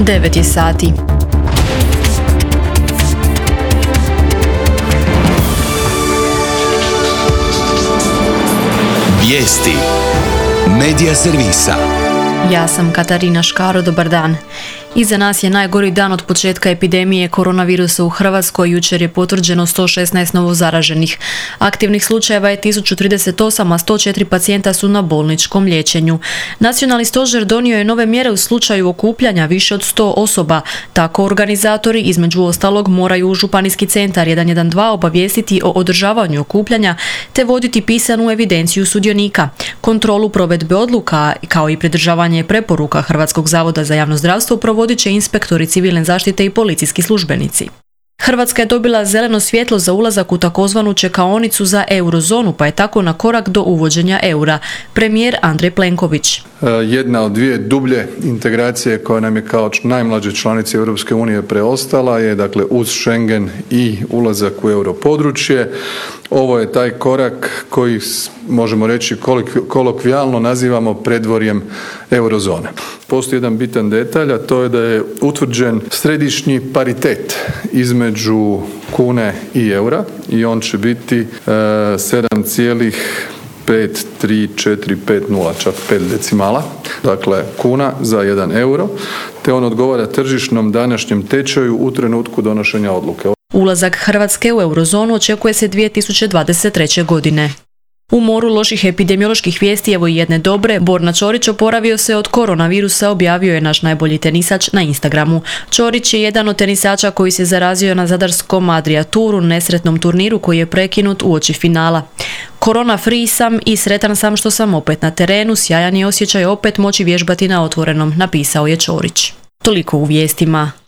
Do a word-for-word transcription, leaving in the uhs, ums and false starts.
devet je sati. Vijesti Medija servisa. Ja sam Katarina Škaro, dobar dan. Iza nas je najgori dan od početka epidemije koronavirusa u Hrvatskoj. Jučer je potvrđeno sto šesnaest novo zaraženih. Aktivnih slučajeva je tisuću trideset osam, a sto četiri pacijenta su na bolničkom liječenju. Nacionalni stožer donio je nove mjere u slučaju okupljanja više od sto osoba. Tako organizatori između ostalog moraju u županijski centar jedan jedan dva obavijestiti o održavanju okupljanja te voditi pisanu evidenciju sudionika. Kontrolu provedbe odluka kao i pridržavanje preporuka Hrvatskog zavoda za javno zdravstvo provodit će inspektori civilne zaštite i policijski službenici. Hrvatska je dobila zeleno svjetlo za ulazak u takozvanu čekaonicu za eurozonu, pa je tako na korak do uvođenja eura. Premijer Andrej Plenković. Jedna od dvije dublje integracije koja nam je kao najmlađe članice Europske unije preostala je dakle uz Schengen i ulazak u europodručje. Ovo je taj korak koji možemo reći kolokvijalno nazivamo predvorjem eurozone. Postoji jedan bitan detalj, a to je da je utvrđen središnji paritet između kune i eura i on će biti e, sedam zarez pet tri četiri pet nula, čak pet decimala, dakle kuna za jedan euro, te on odgovara tržišnom današnjem tečaju u trenutku donošenja odluke. Ulazak Hrvatske u eurozonu očekuje se dvije tisuće dvadeset treće. godine. U moru loših epidemioloških vijesti evo i jedne dobre. Borna Ćorić oporavio se od koronavirusa, objavio je naš najbolji tenisač na Instagramu. Ćorić je jedan od tenisača koji se zarazio na zadarskom Adria Touru, nesretnom turniru koji je prekinut uoči finala. Korona free sam i sretan sam što sam opet na terenu, sjajan je osjećaj opet moći vježbati na otvorenom, napisao je Ćorić. Toliko u vijestima.